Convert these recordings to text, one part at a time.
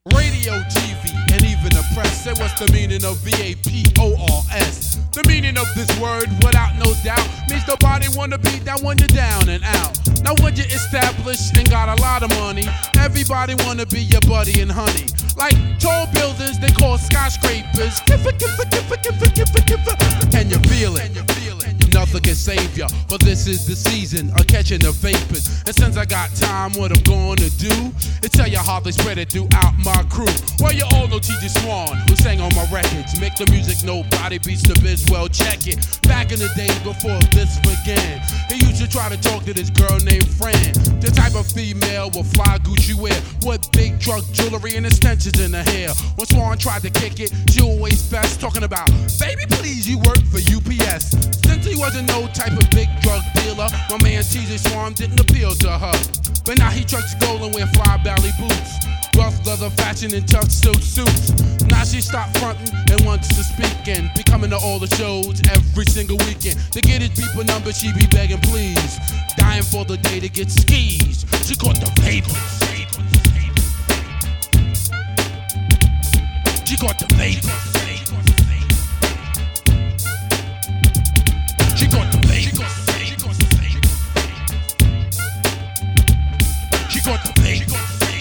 Radio, TV, and even the press say what's the meaning of VAPORS. The meaning of this word, without no doubt, means nobody wanna be down when you're down and out. Now when you're established and got a lot of money, everybody wanna be your buddy and honey. Like tall buildings they call skyscrapers. Can you feel it? Nothing can save ya, for this is the season of catching the vapors. And since I got time, what I'm gonna do is tell you how they spread it throughout my crew. Well, you all know T.J. Swan, who sang on my records. Make the music nobody beats the biz, well check it. Back in the days before this began, he used to try to talk to this girl named Fran. The type of female with fly Gucci wear, with big drug jewelry and extensions in her hair. When Swan tried to kick it, she always fessed, talking about, baby please, you work for UPS. Since he wasn't no type of big drug dealer, my man T.J. Swan didn't appeal to her. But now he trucks gold and wear fly belly boots, rough leather fashion and tough silk suits. Now she stopped fronting and wants to speak and be coming to all the shows every single weekend. To get his people number, she be begging please, dying for the day to get skis. She caught the vapors. She caught the vapors. She caught the vapors. She caught the vapors.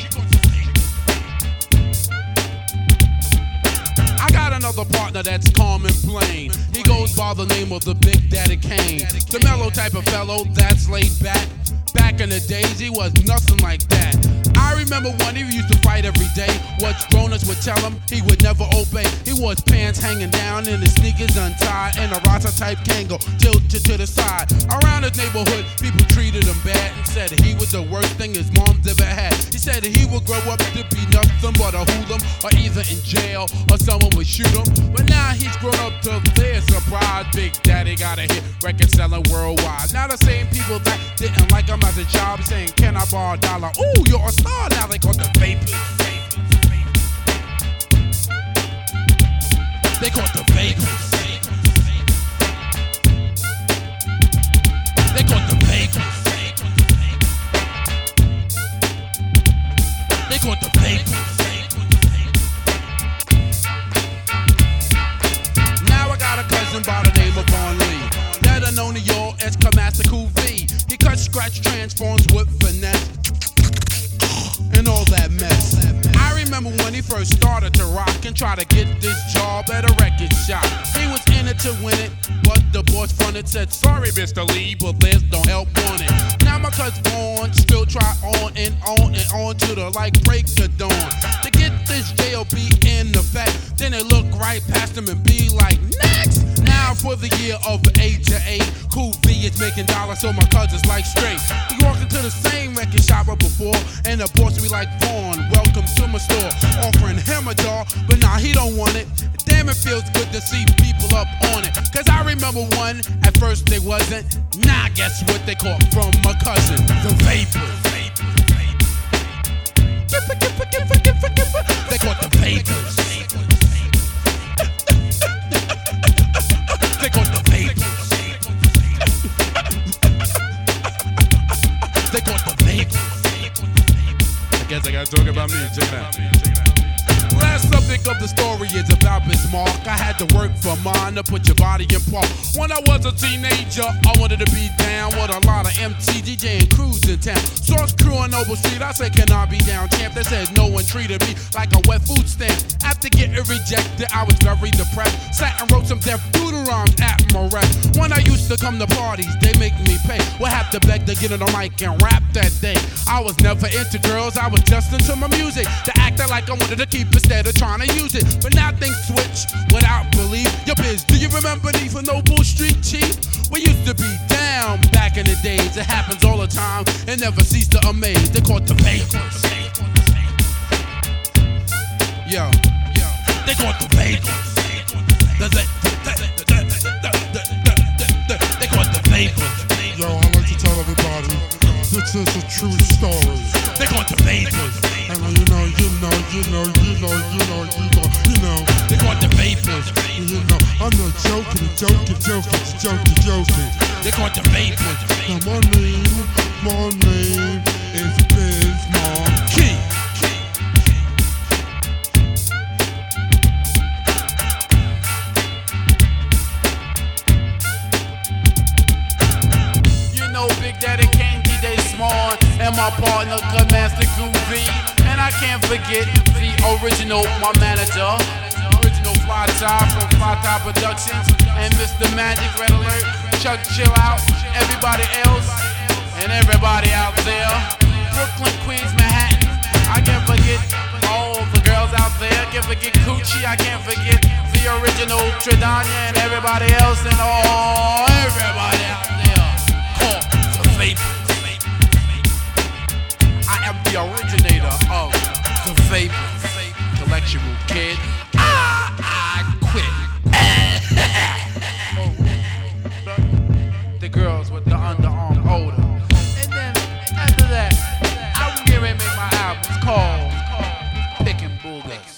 I got another partner that's calm and plain. He goes by the name of the Big Daddy Kane. The mellow type of fellow that's laid back. Back in the days, he was nothing like that. I remember when he used to fight every day. What grown-ups would tell him, he would never obey. He wore his pants hanging down and his sneakers untied, and a Rasta-type Kango tilted to the side. Around his neighborhood, people treated him bad and said he was the worst thing his mom's ever had. He said he would grow up to be nothing but a hoodlum, or either in jail or someone would shoot him. But now he's grown up to their surprise. Big Daddy got a hit record selling worldwide. Now the same people that didn't like him as a job saying, can I borrow a dollar? Ooh, you're a star. Now they caught the vapors. They caught the vapors. They caught the vapors. They caught the vapors. Now I got a cousin by the name of Von Lee, better known to y'all as Kamaster Cool V. He cuts, scratch, transforms with finesse and all that mess. I remember when he first started to rock and try to get this job at a record shop. He was in it to win it, but the boss fronted said, sorry Mr. Lee, but there's no help on it. Now my cousin Vaughn still try on and on and on to the like break of dawn to get this J.O.B. in effect. Then they look right past him and be like, next! Now for the year of A to A, Cool V is making dollars, so my cousin's like straight. He walked into the same record shop up before, and the boss be like, Vaughn, welcome to my store, offering him a jar, but nah, he don't want it. Damn, it feels good to see people up on it. Cause I remember one, at first they wasn't. Nah, guess what they caught from my cousin? The vapors. They caught the vapors. They caught the vapors. They caught the vapors. I guess I gotta talk about me. Check it out. Last subject of the story is about Bismarck. I had to work for mine to put your body in park. When I was a teenager, I wanted to be down with a lot of MC, DJ, and crews in town. Source crew on Noble Street, I said, can I be down, champ? They said no one treated me like a wet food stamp. After getting rejected, I was very depressed. Sat and wrote some deaf doodle rhymes at my rest. When I used to come to parties, they make me pay. Would have to beg to get on the mic and rap that day. I was never into girls, I was just into my music. To acting like I wanted to keep instead of trying to use it. But now things switch without belief. Yo, biz, do you remember these for Noble Street, chief? We used to be down back in the days. It happens all the time and never cease to amaze. They caught the vapors. Yo, they caught the vapors. They caught the vapors. Yo, I like to tell everybody, this is a true story. They caught the vapors. And you know. They caught the vapors. You know, I'm not joking. They caught the vapors. Now my name is Bismarck Key. Master Groovy. And I can't forget the original, my manager. Original Fly Top from Fly Top Productions. And Mr. Magic, Red Alert, Chuck Chill Out, everybody else, and everybody out there. Brooklyn, Queens, Manhattan. I can't forget all the girls out there. I can't forget Coochie. I can't forget the original Tridania and everybody else and all everybody out there. Call the Vapors. I am the originator of the Vapors. Collectible kid. I quit. The girls with the underarm odor. And then after that, I'm getting ready to make my album. It's called Pickin' Boogers.